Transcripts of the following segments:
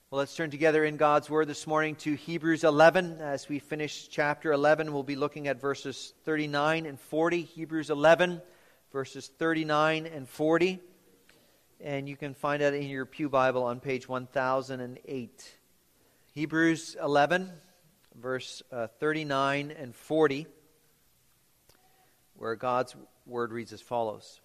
Well, let's turn together in God's Word this morning to Hebrews 11. As we finish chapter 11, we'll be looking at verses 39 and 40. Hebrews 11, verses 39 and 40. And you can find that in your Pew Bible on page 1008. Hebrews 11, verse 39 and 40, where God's Word reads as follows.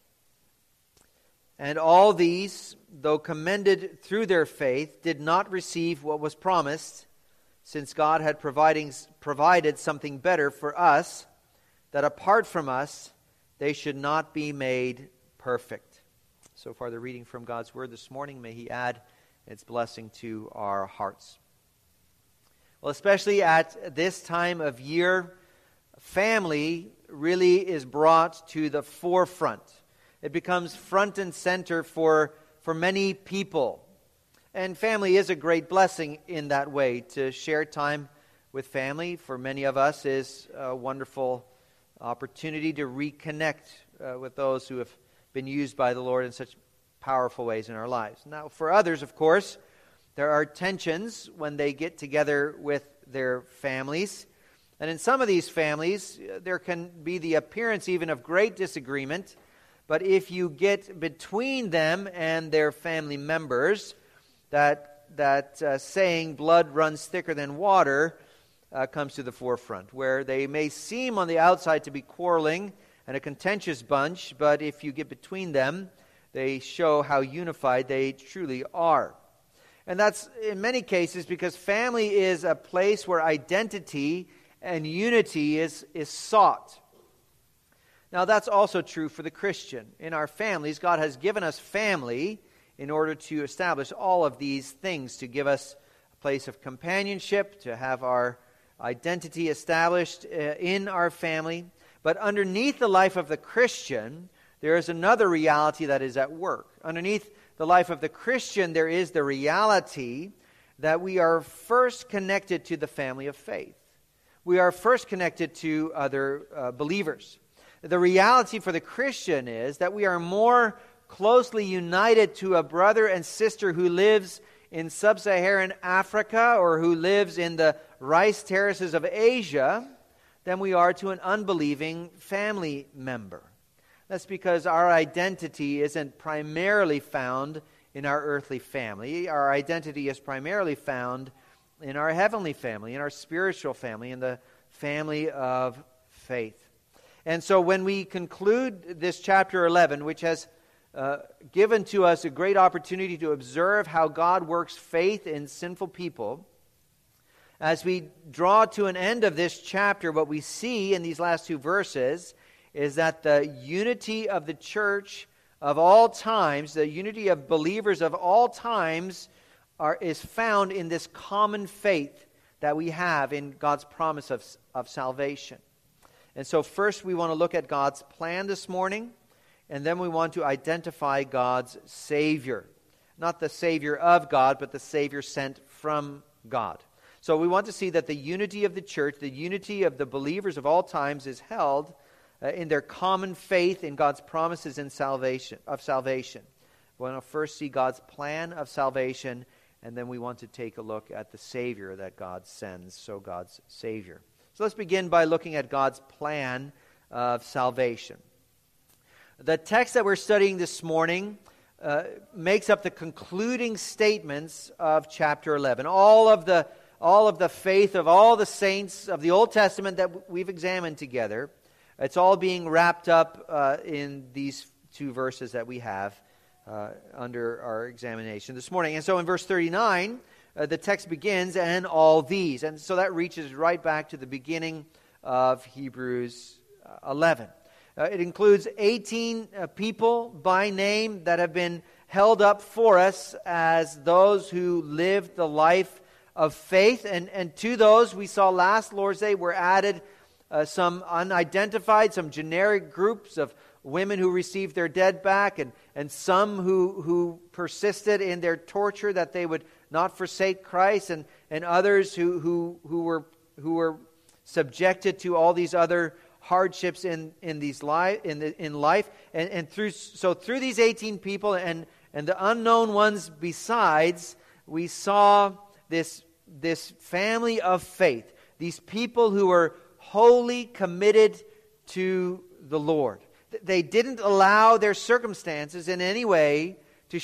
And all these, though commended through their faith, did not receive what was promised, since God had provided something better for us, that apart from us, they should not be made perfect. So far the reading from God's Word this morning. May He add its blessing to our hearts. Well, especially at this time of year, family really is brought to the forefront. It becomes front and center for many people. And family is a great blessing in that way. To share time with family, for many of us, is a wonderful opportunity to reconnect with those who have been used by the Lord in such powerful ways in our lives. Now, for others, of course, there are tensions when they get together with their families. And in some of these families, there can be the appearance even of great disagreement. But if you get between them and their family members, that saying, blood runs thicker than water, comes to the forefront, where they may seem on the outside to be quarreling and a contentious bunch, but if you get between them, they show how unified they truly are. And that's in many cases because family is a place where identity and unity is sought. Now, that's also true for the Christian. In our families, God has given us family in order to establish all of these things, to give us a place of companionship, to have our identity established in our family. But underneath the life of the Christian, there is another reality that is at work. Underneath the life of the Christian, there is the reality that we are first connected to the family of faith. We are first connected to other believers. The reality for the Christian is that we are more closely united to a brother and sister who lives in sub-Saharan Africa or who lives in the rice terraces of Asia than we are to an unbelieving family member. That's because our identity isn't primarily found in our earthly family. Our identity is primarily found in our heavenly family, in our spiritual family, in the family of faith. And so when we conclude this chapter 11, which has given to us a great opportunity to observe how God works faith in sinful people, as we draw to an end of this chapter, what we see in these last two verses is that the unity of the church of all times, the unity of believers of all times, is found in this common faith that we have in God's promise of salvation. And so first we want to look at God's plan this morning, and then we want to identify God's Savior. Not the Savior of God, but the Savior sent from God. So we want to see that the unity of the church, the unity of the believers of all times is held in their common faith in God's promises in salvation. We want to first see God's plan of salvation, and then we want to take a look at the Savior that God sends, so God's Savior. So let's begin by looking at God's plan of salvation. The text that we're studying this morning makes up the concluding statements of chapter 11. All of the faith of all the saints of the Old Testament that we've examined together, it's all being wrapped up in these two verses that we have under our examination this morning. And so in verse 39, the text begins, and all these. And so that reaches right back to the beginning of Hebrews 11. It includes 18 people by name that have been held up for us as those who lived the life of faith. And to those we saw last Lord's Day were added some unidentified, some generic groups of women who received their dead back, and some who persisted in their torture that they would not forsake Christ, and others who were subjected to all these other hardships in life, and through these 18 people and the unknown ones besides, we saw this family of faith, these people who were wholly committed to the Lord. They didn't allow their circumstances in any way to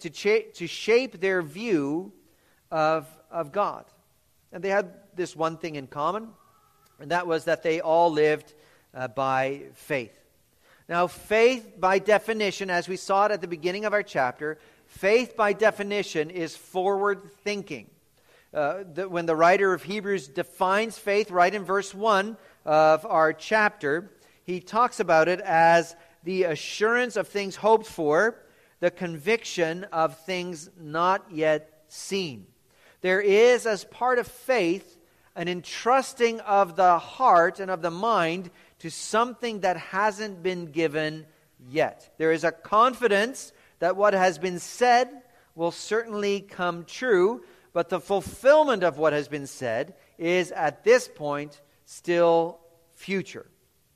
shape their view of God. And they had this one thing in common, and that was that they all lived by faith. Now, faith by definition, as we saw it at the beginning of our chapter, faith by definition is forward thinking. When the writer of Hebrews defines faith right in verse 1 of our chapter, he talks about it as the assurance of things hoped for, the conviction of things not yet seen. There is, as part of faith, an entrusting of the heart and of the mind to something that hasn't been given yet. There is a confidence that what has been said will certainly come true, but the fulfillment of what has been said is at this point still future.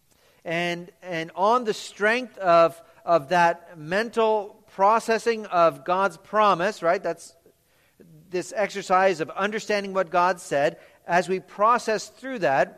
And on the strength of that mental processing of God's promise, right? That's this exercise of understanding what God said. As we process through that,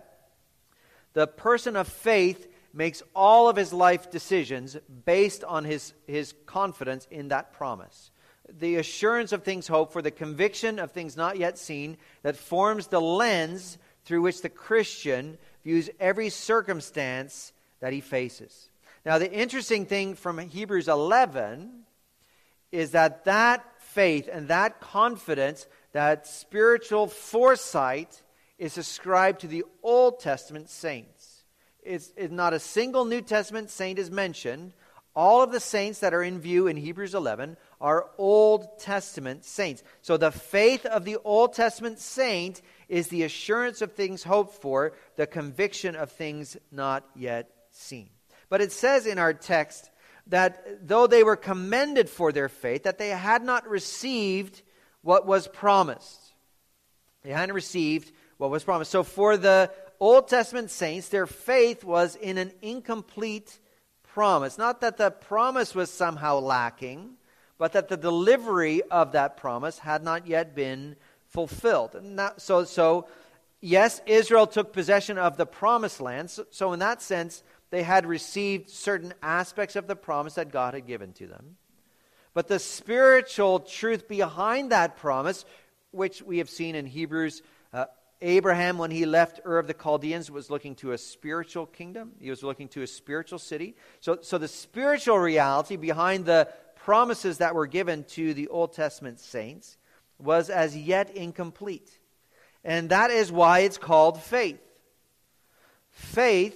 the person of faith makes all of his life decisions based on his confidence in that promise. The assurance of things hoped for, the conviction of things not yet seen, that forms the lens through which the Christian views every circumstance that he faces. Now, the interesting thing from Hebrews 11 is that faith and that confidence, that spiritual foresight, is ascribed to the Old Testament saints. It's not a single New Testament saint is mentioned. All of the saints that are in view in Hebrews 11 are Old Testament saints. So the faith of the Old Testament saint is the assurance of things hoped for, the conviction of things not yet seen. But it says in our text that though they were commended for their faith, that they had not received what was promised. They hadn't received what was promised. So for the Old Testament saints, their faith was in an incomplete promise. Not that the promise was somehow lacking, but that the delivery of that promise had not yet been fulfilled. And so yes, Israel took possession of the promised land. So in that sense, they had received certain aspects of the promise that God had given to them. But the spiritual truth behind that promise, which we have seen in Hebrews, Abraham, when he left Ur of the Chaldeans, was looking to a spiritual kingdom. He was looking to a spiritual city. So the spiritual reality behind the promises that were given to the Old Testament saints was as yet incomplete. And that is why it's called faith. Faith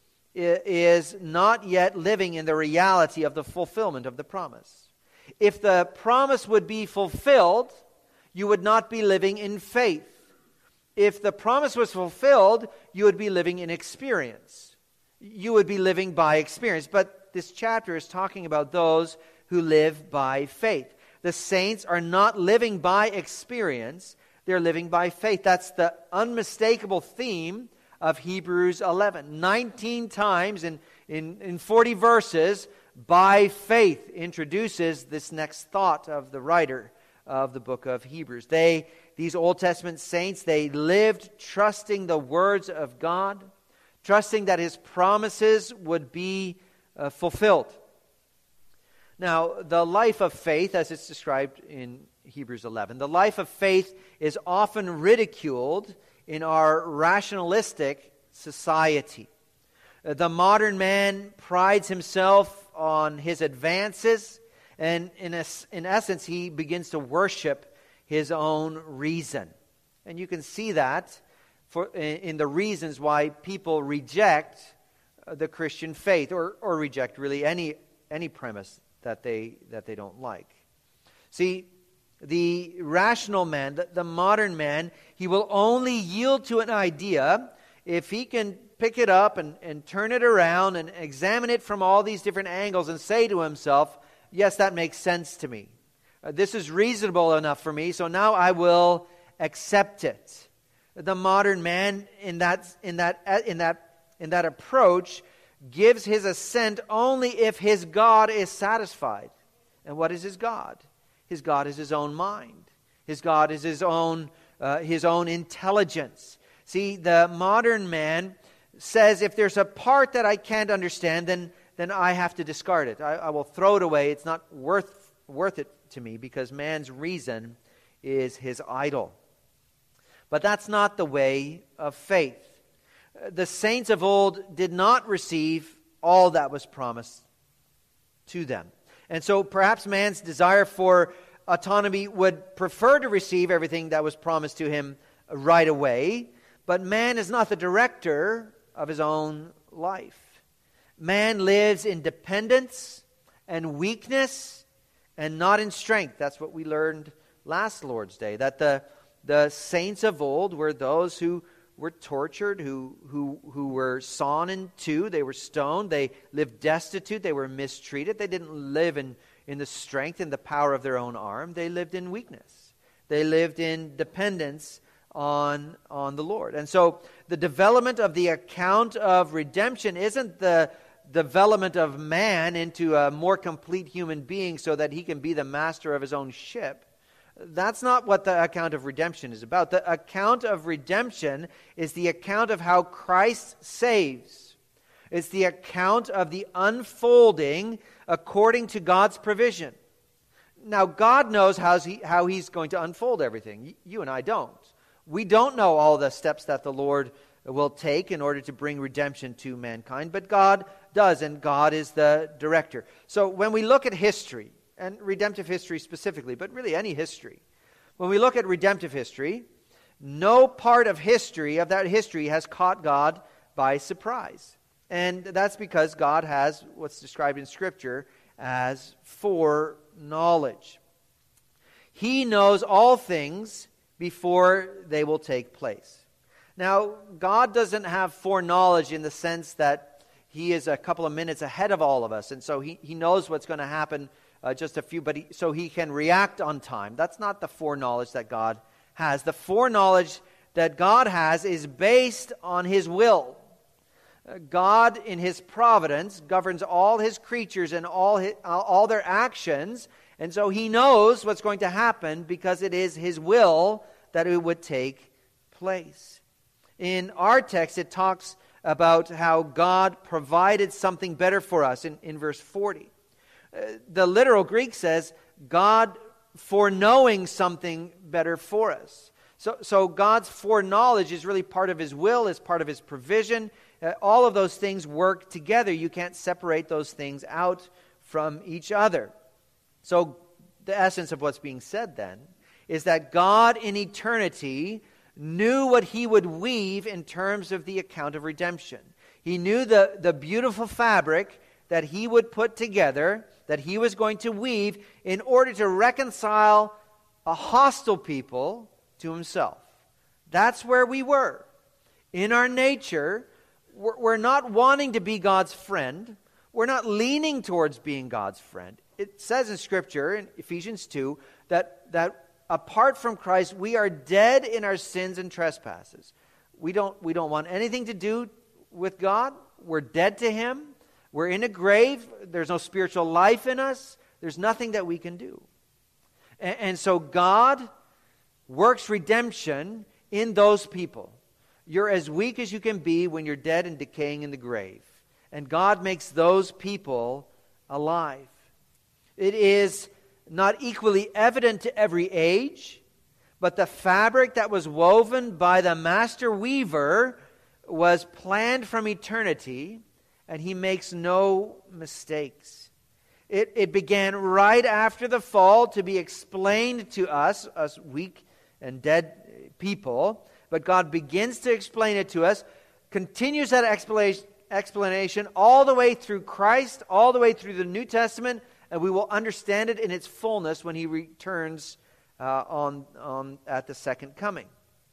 is not yet living in the reality of the fulfillment of the promise. If the promise would be fulfilled, you would not be living in faith. If the promise was fulfilled, you would be living in experience. You would be living by experience. But this chapter is talking about those who live by faith. The saints are not living by experience. They're living by faith. That's the unmistakable theme of Hebrews 11. 19 times in 40 verses, by faith introduces this next thought of the writer of the book of Hebrews. These Old Testament saints, they lived trusting the words of God, trusting that His promises would be fulfilled. Now, the life of faith, as it's described in Hebrews 11, the life of faith is often ridiculed in our rationalistic society. The modern man prides himself on his advances, and in essence, he begins to worship his own reason. And you can see that in the reasons why people reject the Christian faith, or reject really any premise that they don't like. See, the rational man, the modern man, he will only yield to an idea if he can pick it up and turn it around and examine it from all these different angles and say to himself, yes, that makes sense to me. This is reasonable enough for me, so now I will accept it. The modern man in that approach gives his assent only if his God is satisfied. And what is his God? His God is his own mind. His God is his own intelligence. See, the modern man says, if there's a part that I can't understand, then I have to discard it. I will throw it away. It's not worth it to me, because man's reason is his idol. But that's not the way of faith. The saints of old did not receive all that was promised to them. And so perhaps man's desire for autonomy would prefer to receive everything that was promised to him right away. But man is not the director of his own life. Man lives in dependence and weakness and not in strength. That's what we learned last Lord's Day, that the saints of old were those who were tortured, who were sawn in two, they were stoned, they lived destitute, they were mistreated. They didn't live in the strength and the power of their own arm. They lived in weakness. They lived in dependence on the Lord. And so the development of the account of redemption isn't the development of man into a more complete human being so that he can be the master of his own ship. That's not what the account of redemption is about. The account of redemption is the account of how Christ saves. It's the account of the unfolding according to God's provision. Now, God knows how He's going to unfold everything. You and I don't. We don't know all the steps that the Lord will take in order to bring redemption to mankind, but God does, and God is the director. So when we look at history, and redemptive history specifically, but really any history, when we look at redemptive history, no part of that history has caught God by surprise. And that's because God has what's described in Scripture as foreknowledge. He knows all things before they will take place. Now, God doesn't have foreknowledge in the sense that He is a couple of minutes ahead of all of us, and so He knows what's going to happen so He can react on time. That's not the foreknowledge that God has. The foreknowledge that God has is based on His will. God, in His providence, governs all His creatures and all their actions, and so He knows what's going to happen because it is His will that it would take place. In our text, it talks about how God provided something better for us in verse 40. The literal Greek says, God foreknowing something better for us. So God's foreknowledge is really part of His will, is part of His provision. All of those things work together. You can't separate those things out from each other. So the essence of what's being said then is that God in eternity knew what He would weave in terms of the account of redemption. He knew the beautiful fabric that He would put together, that He was going to weave in order to reconcile a hostile people to Himself. That's where we were. In our nature, we're not wanting to be God's friend. We're not leaning towards being God's friend. It says in Scripture, in Ephesians 2, that apart from Christ, we are dead in our sins and trespasses. We don't want anything to do with God. We're dead to Him. We're in a grave. There's no spiritual life in us. There's nothing that we can do. And so God works redemption in those people. You're as weak as you can be when you're dead and decaying in the grave. And God makes those people alive. It is not equally evident to every age, but the fabric that was woven by the master weaver was planned from eternity, and He makes no mistakes. It began right after the fall to be explained to us weak and dead people, but God begins to explain it to us, continues that explanation all the way through Christ, all the way through the New Testament, and we will understand it in its fullness when He returns at the second coming.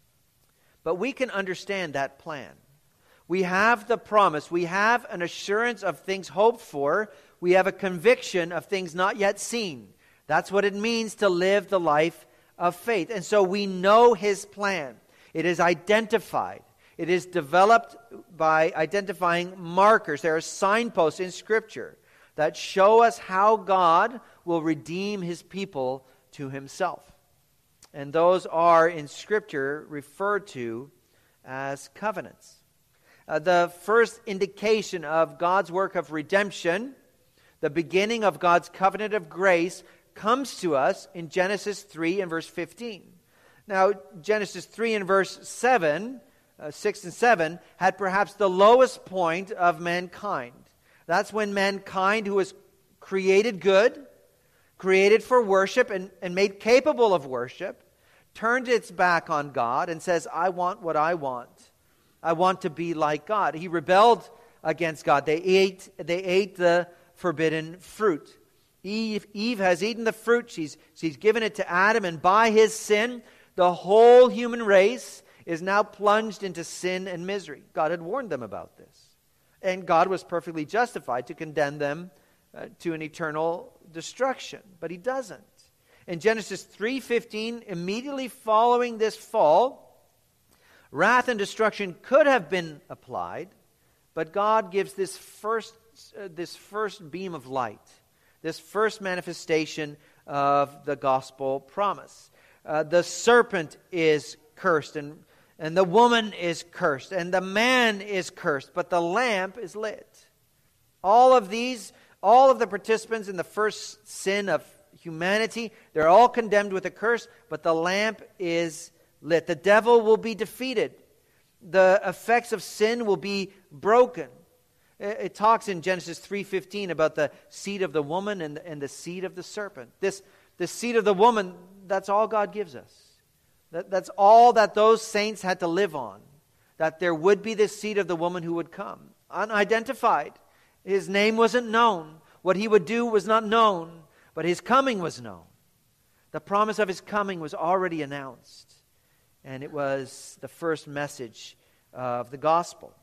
But we can understand that plan. We have the promise. We have an assurance of things hoped for. We have a conviction of things not yet seen. That's what it means to live the life of faith. And so we know His plan. It is identified. It is developed by identifying markers. There are signposts in Scripture that show us how God will redeem His people to Himself. And those are, in Scripture, referred to as covenants. The first indication of God's work of redemption, the beginning of God's covenant of grace, comes to us in Genesis 3 and verse 15. Now, Genesis 3 and verse 7, 6 and 7, had perhaps the lowest point of mankind. That's when mankind, who was created good, created for worship and made capable of worship, turned its back on God and says, I want what I want. I want to be like God. He rebelled against God. They ate the forbidden fruit. Eve has eaten the fruit. She's given it to Adam, and by his sin, the whole human race is now plunged into sin and misery. God had warned them about this. And God was perfectly justified to condemn them to an eternal destruction. But he doesn't. In Genesis 3:15, immediately following this fall, wrath and destruction could have been applied, but God gives this first beam of light, this first manifestation of the gospel promise. The serpent is cursed, and the woman is cursed, and the man is cursed, but the lamp is lit. All of the participants in the first sin of humanity, they're all condemned with a curse, but the lamp is lit. The devil will be defeated. The effects of sin will be broken. It talks in Genesis 3:15 about the seed of the woman and the seed of the serpent. The seed of the woman, that's all God gives us. That's all that those saints had to live on. That there would be this seed of the woman who would come. Unidentified. His name wasn't known. What he would do was not known. But his coming was known. The promise of his coming was already announced. And it was the first message of the gospel.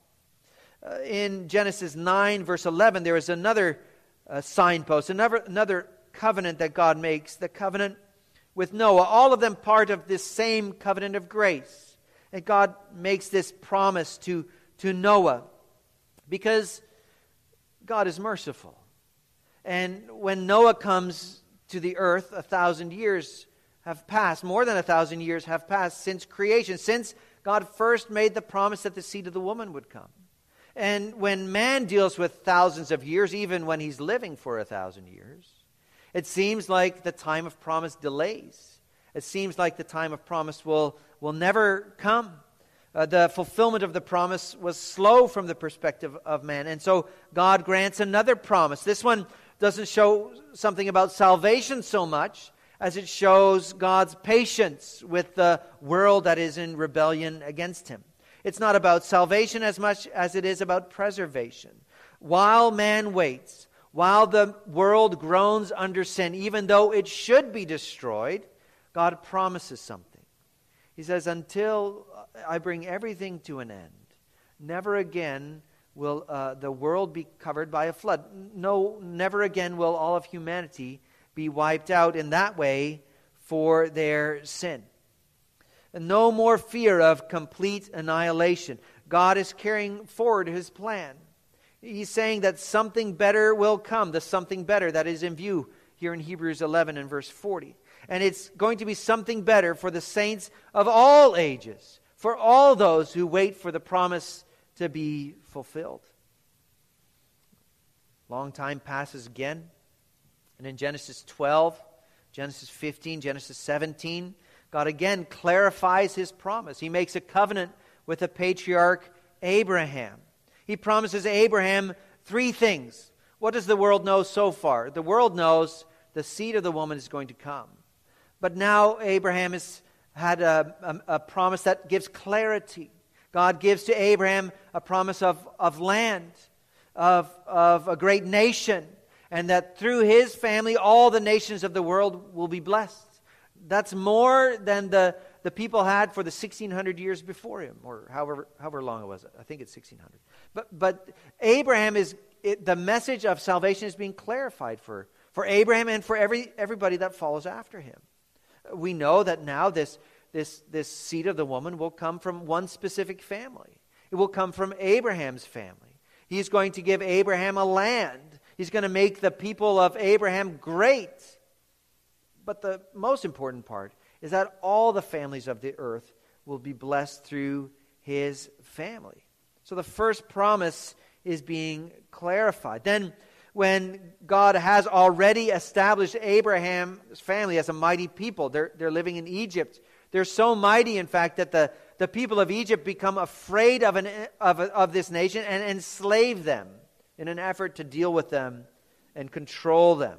In Genesis 9, verse 11, there is another signpost, another covenant that God makes, the covenant with Noah. All of them part of this same covenant of grace. And God makes this promise to Noah because God is merciful. And when Noah comes to the earth, 1,000 years have passed. More than 1,000 years have passed since creation, since God first made the promise that the seed of the woman would come. And when man deals with thousands of years, even when he's living for 1,000 years, it seems like the time of promise delays. It seems like the time of promise will never come. The fulfillment of the promise was slow from the perspective of man. And so God grants another promise. This one doesn't show something about salvation so much as it shows God's patience with the world that is in rebellion against him. It's not about salvation as much as it is about preservation. While man waits, while the world groans under sin, even though it should be destroyed, God promises something. He says, until I bring everything to an end, never again will the world be covered by a flood. No, never again will all of humanity be wiped out in that way for their sin. And no more fear of complete annihilation. God is carrying forward his plan. He's saying that something better will come, the something better that is in view here in Hebrews 11 and verse 40. And it's going to be something better for the saints of all ages, for all those who wait for the promise to be fulfilled. Long time passes again, and in Genesis 12, Genesis 15, Genesis 17, God again clarifies his promise. He makes a covenant with the patriarch Abraham. He promises Abraham three things. What does the world know so far? The world knows the seed of the woman is going to come. But now Abraham has had a promise that gives clarity. God gives to Abraham a promise of land, of a great nation, and that through his family all the nations of the world will be blessed. That's more than the people had for the 1,600 years before him, or however long it was. I think it's 1,600. But Abraham the message of salvation is being clarified for Abraham and for everybody that follows after him. We know that now this seed of the woman will come from one specific family. It will come from Abraham's family. He's going to give Abraham a land. He's going to make the people of Abraham great. But the most important part is that all the families of the earth will be blessed through his family. So the first promise is being clarified. Then, when God has already established Abraham's family as a mighty people, they're living in Egypt. They're so mighty, in fact, that the people of Egypt become afraid of this nation and enslave them in an effort to deal with them and control them.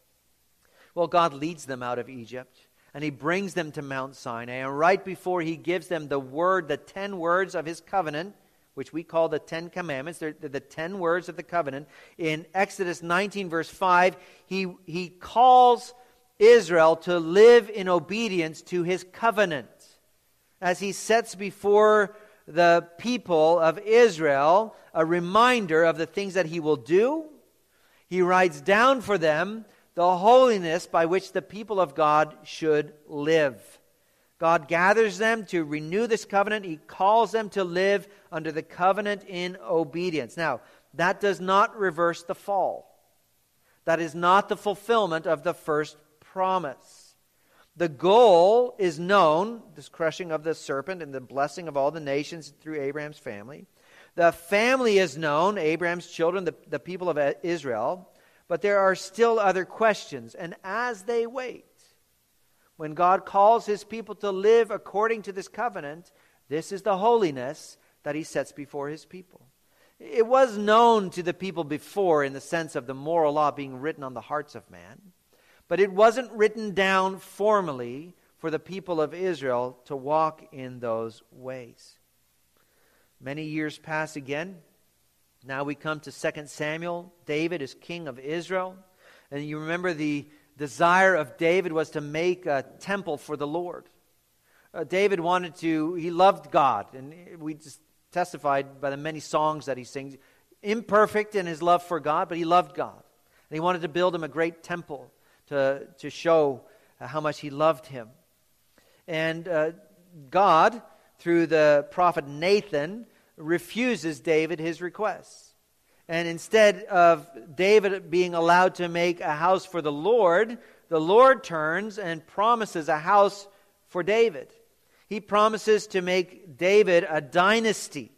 Well, God leads them out of Egypt, and he brings them to Mount Sinai. And right before he gives them the 10 words of his covenant, which we call the 10 Commandments, they're the 10 words of the covenant, in Exodus 19, verse 5, he calls Israel to live in obedience to his covenant. As he sets before the people of Israel a reminder of the things that he will do, he writes down for them the holiness by which the people of God should live. God gathers them to renew this covenant. He calls them to live under the covenant in obedience. Now, that does not reverse the fall. That is not the fulfillment of the first promise. The goal is known, this crushing of the serpent and the blessing of all the nations through Abraham's family. The family is known, Abraham's children, the people of Israel. But there are still other questions. And as they wait, when God calls his people to live according to this covenant, this is the holiness that he sets before his people. It was known to the people before in the sense of the moral law being written on the hearts of man, but it wasn't written down formally for the people of Israel to walk in those ways. Many years pass again. Now we come to 2 Samuel. David is king of Israel. And you remember the desire of David was to make a temple for the Lord. David he loved God. And we just testified by the many songs that he sings. Imperfect in his love for God, but he loved God. And he wanted to build him a great temple to show how much he loved him. And God, through the prophet Nathan, refuses David his requests. And instead of David being allowed to make a house for the Lord turns and promises a house for David. He promises to make David a dynasty.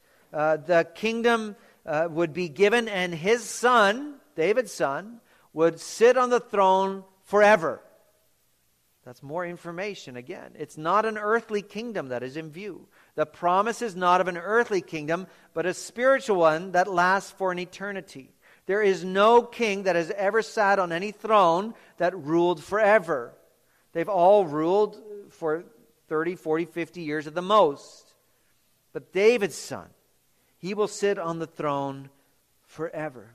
The kingdom would be given, and his son, David's son, would sit on the throne forever. That's more information again. It's not an earthly kingdom that is in view. The promise is not of an earthly kingdom, but a spiritual one that lasts for an eternity. There is no king that has ever sat on any throne that ruled forever. They've all ruled for 30, 40, 50 years at the most. But David's son, he will sit on the throne forever.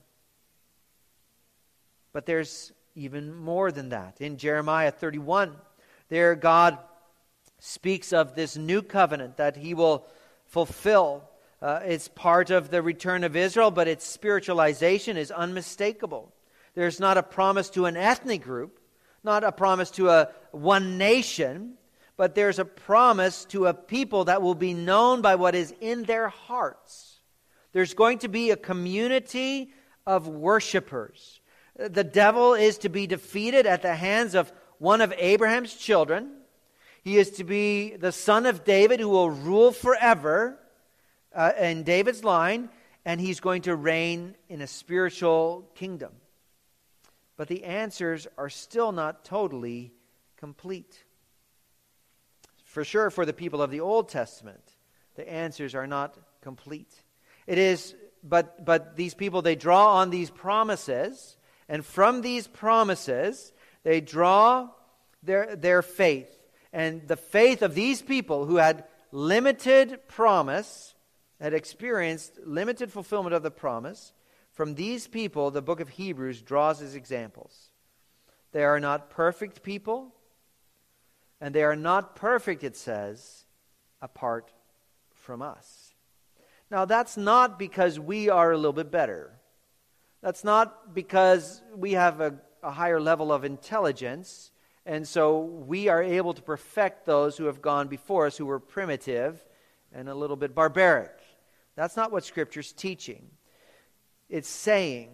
But there's even more than that. In Jeremiah 31, there God speaks of this new covenant that he will fulfill. It's part of the return of Israel, but its spiritualization is unmistakable. There's not a promise to an ethnic group, not a promise to one nation, but there's a promise to a people that will be known by what is in their hearts. There's going to be a community of worshipers. The devil is to be defeated at the hands of one of Abraham's children. He is to be the son of David who will rule forever in David's line, and he's going to reign in a spiritual kingdom. But the answers are still not totally complete. For sure, for the people of the Old Testament, the answers are not complete. It is, but these people, they draw on these promises, and from these promises, they draw their faith. And the faith of these people who had limited promise, had experienced limited fulfillment of the promise, from these people, the book of Hebrews draws as examples. They are not perfect people, and they are not perfect, it says, apart from us. Now, that's not because we are a little bit better. That's not because we have a higher level of intelligence, and so we are able to perfect those who have gone before us, who were primitive and a little bit barbaric. That's not what Scripture's teaching. It's saying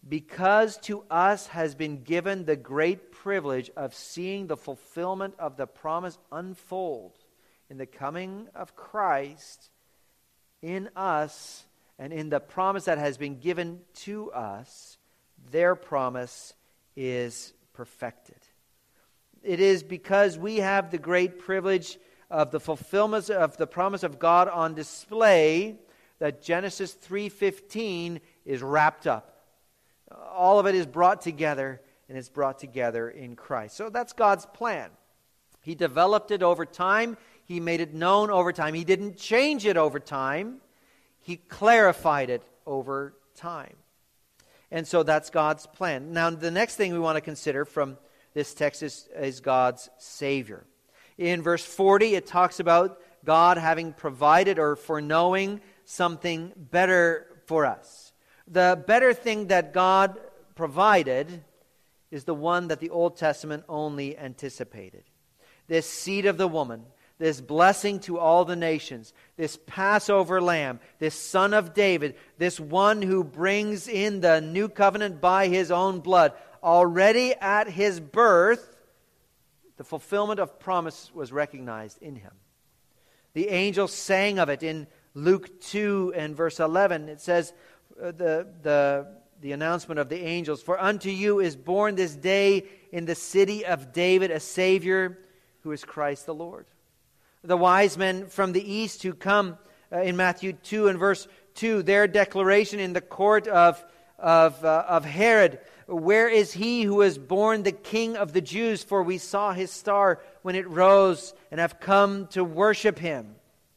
because to us has been given the great privilege of seeing the fulfillment of the promise unfold in the coming of Christ in us and in the promise that has been given to us, their promise is perfected. It is because we have the great privilege of the fulfillment of the promise of God on display that Genesis 3:15 is wrapped up. All of it is brought together, and it's brought together in Christ. So that's God's plan. He developed it over time. He made it known over time. He didn't change it over time. He clarified it over time. And so that's God's plan. Now, the next thing we want to consider from this text is God's Savior. In verse 40, it talks about God having provided or foreknowing something better for us. The better thing that God provided is the one that the Old Testament only anticipated. This seed of the woman, this blessing to all the nations, this Passover lamb, this Son of David, this one who brings in the new covenant by his own blood. Already at his birth, the fulfillment of promise was recognized in him. The angels sang of it in Luke 2 and verse 11. It says, the announcement of the angels, "For unto you is born this day in the city of David a Savior, who is Christ the Lord." The wise men from the east who come in Matthew 2 and verse 2, their declaration in the court of Herod, "Where is he who is born the King of the Jews? For we saw his star when it rose and have come to worship him."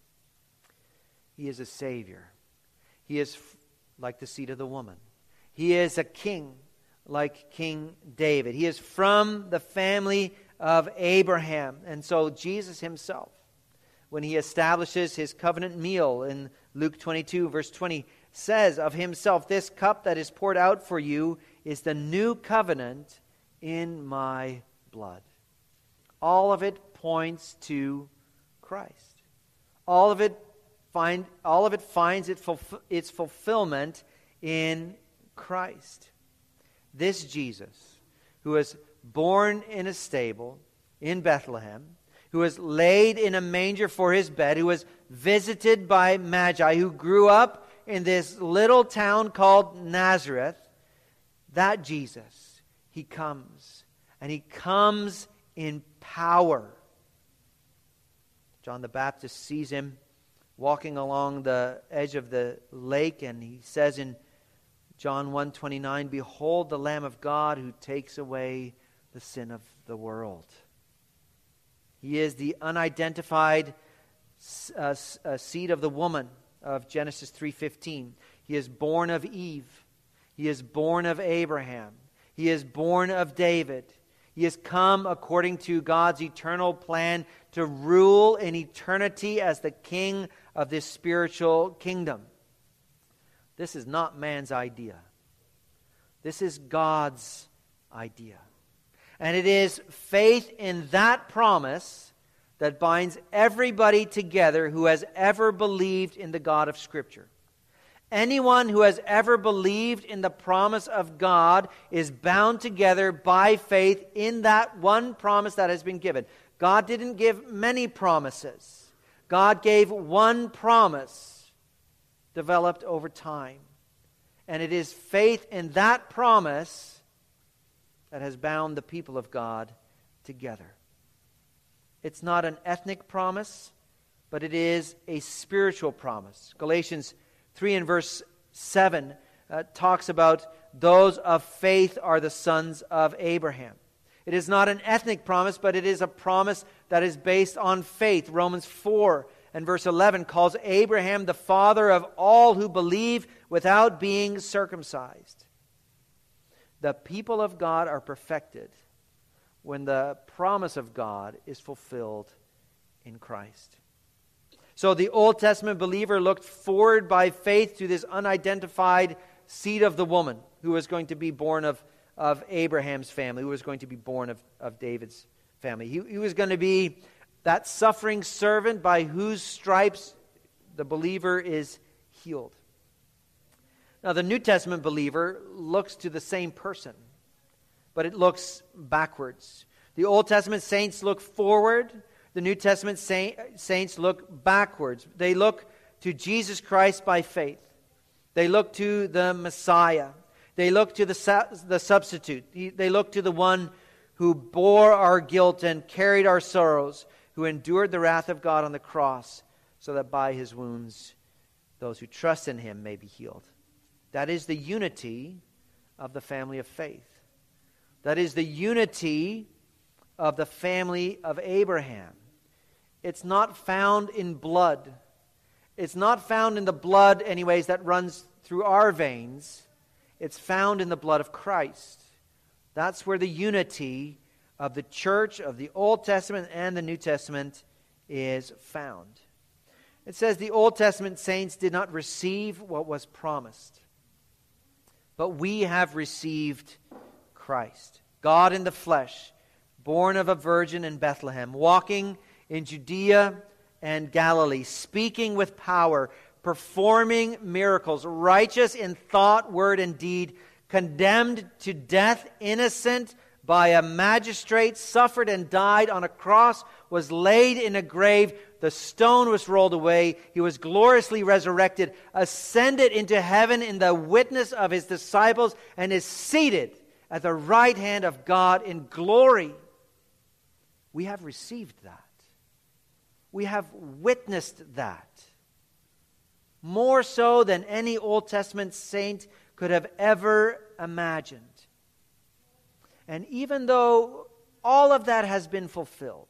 He is a Savior. He is like the seed of the woman. He is a king like King David. He is from the family of Abraham. And so Jesus himself, when he establishes his covenant meal in Luke 22, verse 20, says of himself, "This cup that is poured out for you is the new covenant in my blood." All of it points to Christ. All of it finds its fulfillment in Christ. This Jesus, who was born in a stable in Bethlehem, who was laid in a manger for his bed, who was visited by Magi, who grew up in this little town called Nazareth, that Jesus, he comes. And he comes in power. John the Baptist sees him walking along the edge of the lake, and he says in John 1:29, "Behold the Lamb of God who takes away the sin of the world." He is the unidentified seed of the woman of Genesis 3:15. He is born of Eve. He is born of Abraham. He is born of David. He has come according to God's eternal plan to rule in eternity as the king of this spiritual kingdom. This is not man's idea. This is God's idea. And it is faith in that promise that binds everybody together who has ever believed in the God of Scripture. Anyone who has ever believed in the promise of God is bound together by faith in that one promise that has been given. God didn't give many promises. God gave one promise developed over time. And it is faith in that promise that has bound the people of God together. It's not an ethnic promise, but it is a spiritual promise. Galatians 3 and verse 7 talks about those of faith are the sons of Abraham. It is not an ethnic promise, but it is a promise that is based on faith. Romans 4 and verse 11 calls Abraham the father of all who believe without being circumcised. The people of God are perfected when the promise of God is fulfilled in Christ. So the Old Testament believer looked forward by faith to this unidentified seed of the woman who was going to be born of Abraham's family, who was going to be born of David's family. He was going to be that suffering servant by whose stripes the believer is healed. Now, the New Testament believer looks to the same person, but it looks backwards. The Old Testament saints look forward. The New Testament saints look backwards. They look to Jesus Christ by faith. They look to the Messiah. They look to the substitute. They look to the one who bore our guilt and carried our sorrows, who endured the wrath of God on the cross, so that by his wounds those who trust in him may be healed. That is the unity of the family of faith. That is the unity of the family of Abraham. It's not found in blood. It's not found in the blood, anyways, that runs through our veins. It's found in the blood of Christ. That's where the unity of the church, of the Old Testament and the New Testament, is found. It says the Old Testament saints did not receive what was promised, but we have received Christ, God in the flesh, born of a virgin in Bethlehem, walking in Judea and Galilee, speaking with power, performing miracles, righteous in thought, word, and deed, condemned to death, innocent by a magistrate, suffered and died on a cross, was laid in a grave, the stone was rolled away, he was gloriously resurrected, ascended into heaven in the witness of his disciples, and is seated at the right hand of God in glory. We have received that. We have witnessed that. More so than any Old Testament saint could have ever imagined. And even though all of that has been fulfilled,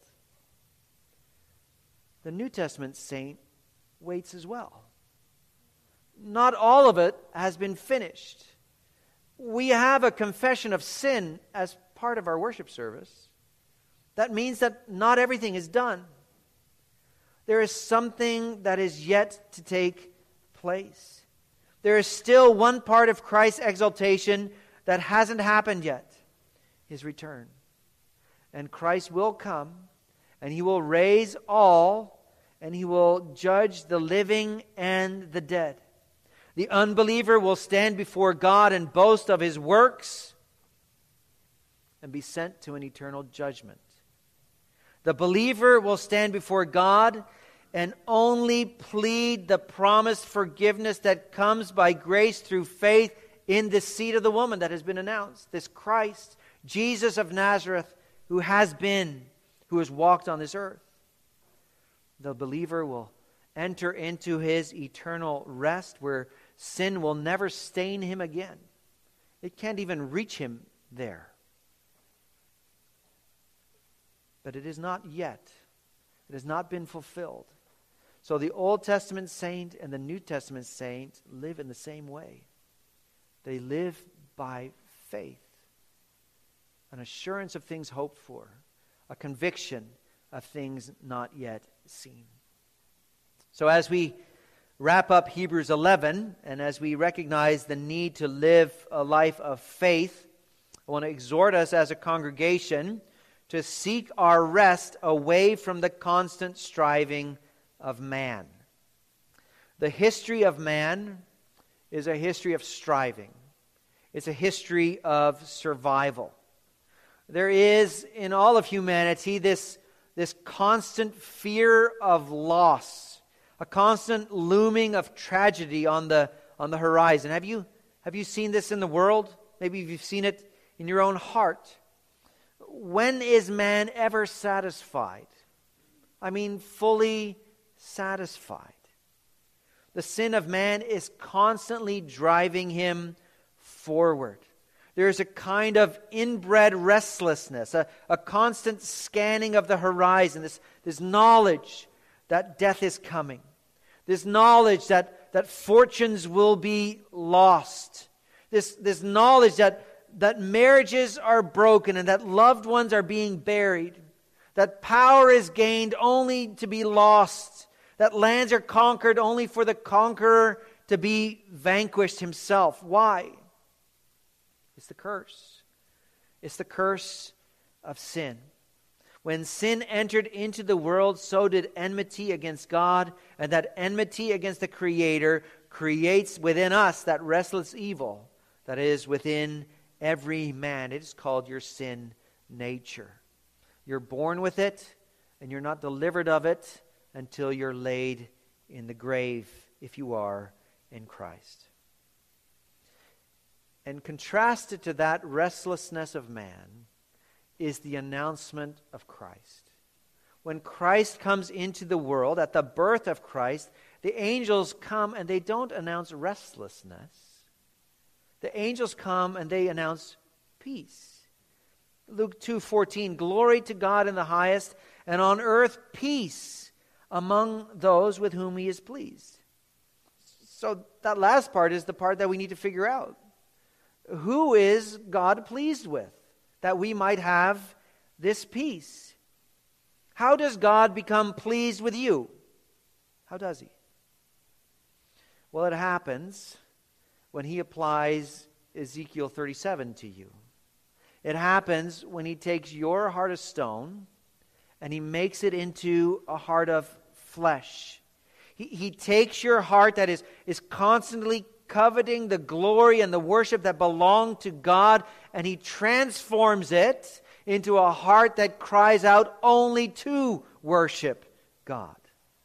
the New Testament saint waits as well. Not all of it has been finished. We have a confession of sin as part of our worship service. That means that not everything is done. There is something that is yet to take place. There is still one part of Christ's exaltation that hasn't happened yet, his return. And Christ will come, and he will raise all, and he will judge the living and the dead. The unbeliever will stand before God and boast of his works and be sent to an eternal judgment. The believer will stand before God and only plead the promised forgiveness that comes by grace through faith in the seed of the woman that has been announced. This Christ, Jesus of Nazareth, who has walked on this earth. The believer will enter into his eternal rest where sin will never stain him again. It can't even reach him there. But it is not yet. It has not been fulfilled. So the Old Testament saint and the New Testament saint live in the same way. They live by faith, an assurance of things hoped for, a conviction of things not yet seen. So as we wrap up Hebrews 11, and as we recognize the need to live a life of faith, I want to exhort us as a congregation to seek our rest away from the constant striving of man. The history of man is a history of striving. It's a history of survival. There is in all of humanity this constant fear of loss, a constant looming of tragedy on the horizon. Have you seen this in the world? Maybe you've seen it in your own heart. When is man ever satisfied? I mean, fully satisfied. The sin of man is constantly driving him forward. There is a kind of inbred restlessness, a constant scanning of the horizon, this knowledge that death is coming, this knowledge that fortunes will be lost, this knowledge that marriages are broken and that loved ones are being buried, that power is gained only to be lost, that lands are conquered only for the conqueror to be vanquished himself. Why? It's the curse. It's the curse of sin. When sin entered into the world, so did enmity against God, and that enmity against the Creator creates within us that restless evil that is within every man. It is called your sin nature. You're born with it, and you're not delivered of it until you're laid in the grave, if you are in Christ. And contrasted to that restlessness of man is the announcement of Christ. When Christ comes into the world, at the birth of Christ, the angels come and they don't announce restlessness. The angels come and they announce peace. Luke 2:14, glory to God in the highest, and on earth peace among those with whom he is pleased. So that last part is the part that we need to figure out. Who is God pleased with, that we might have this peace? How does God become pleased with you? How does he? Well, it happens when he applies Ezekiel 37 to you. It happens when he takes your heart of stone and he makes it into a heart of flesh. He takes your heart that is constantly coveting the glory and the worship that belong to God, and he transforms it into a heart that cries out only to worship God.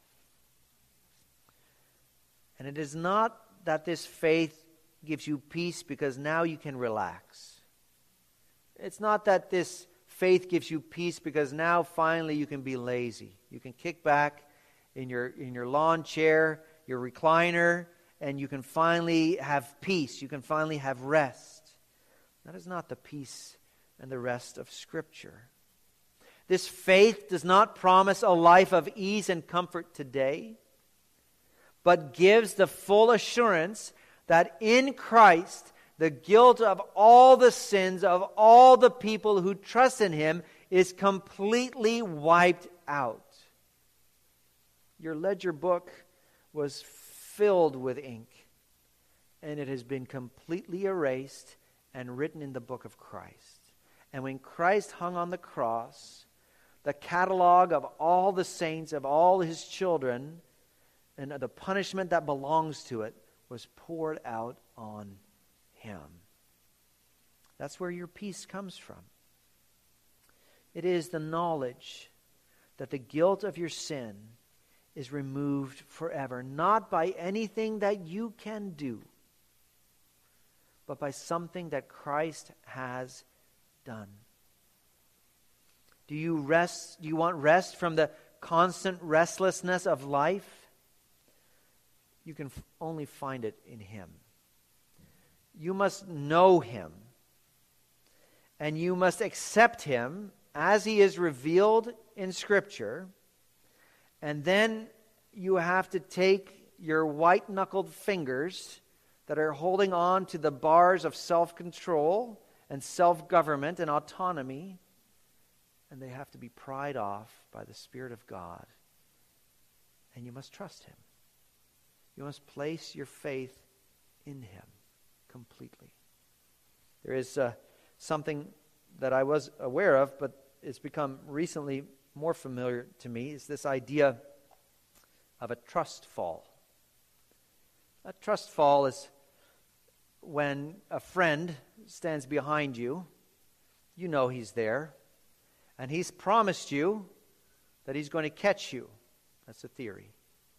And it is not that this faith gives you peace because now you can relax. It's not that this faith gives you peace because now finally you can be lazy. You can kick back in your lawn chair, your recliner, and you can finally have peace. You can finally have rest. That is not the peace and the rest of Scripture. This faith does not promise a life of ease and comfort today, but gives the full assurance that in Christ, the guilt of all the sins of all the people who trust in him is completely wiped out. Your ledger book was filled with ink, and it has been completely erased and written in the book of Christ. And when Christ hung on the cross, the catalog of all the saints, of all his children, and the punishment that belongs to it was poured out on him. That's where your peace comes from. It is the knowledge that the guilt of your sin is removed forever, not by anything that you can do, but by something that Christ has done. Do you rest? Do you want rest from the constant restlessness of life? You can only find it in him. You must know him, and you must accept him as he is revealed in Scripture. And then you have to take your white-knuckled fingers that are holding on to the bars of self-control and self-government and autonomy, and they have to be pried off by the Spirit of God. And you must trust him. You must place your faith in him completely. There is something that I was aware of, but it's become recently more familiar to me, is this idea of a trust fall. A trust fall is when a friend stands behind you. You know he's there, and he's promised you that he's going to catch you. That's a theory.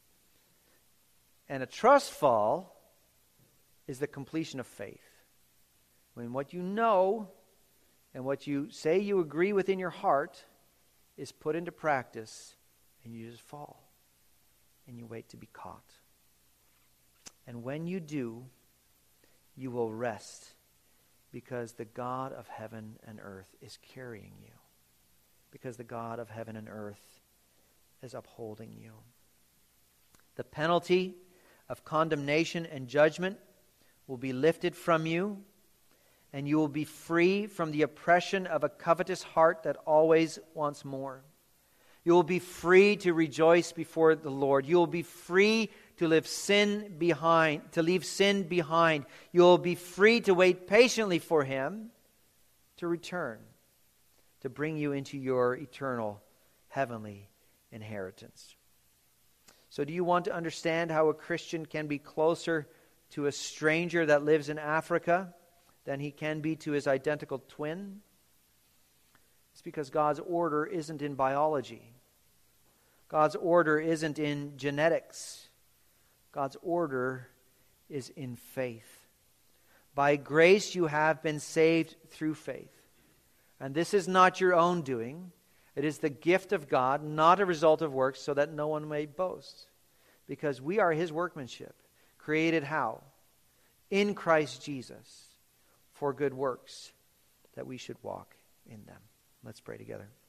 And a trust fall is the completion of faith. When what you know and what you say you agree with in your heart is put into practice, and you just fall, and you wait to be caught. And when you do, you will rest, because the God of heaven and earth is carrying you, because the God of heaven and earth is upholding you. The penalty of condemnation and judgment will be lifted from you, and you will be free from the oppression of a covetous heart that always wants more. You will be free to rejoice before the Lord. You will be free to leave sin behind. You will be free to wait patiently for him to return, to bring you into your eternal heavenly inheritance. So do you want to understand how a Christian can be closer to a stranger that lives in Africa than he can be to his identical twin? It's because God's order isn't in biology. God's order isn't in genetics. God's order is in faith. By grace you have been saved through faith. And this is not your own doing. It is the gift of God, not a result of works, so that no one may boast. Because we are His workmanship, created how? In Christ Jesus, for good works, that we should walk in them. Let's pray together.